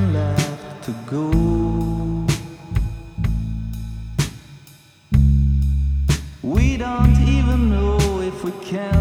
nothing left to go. We don't even know if we can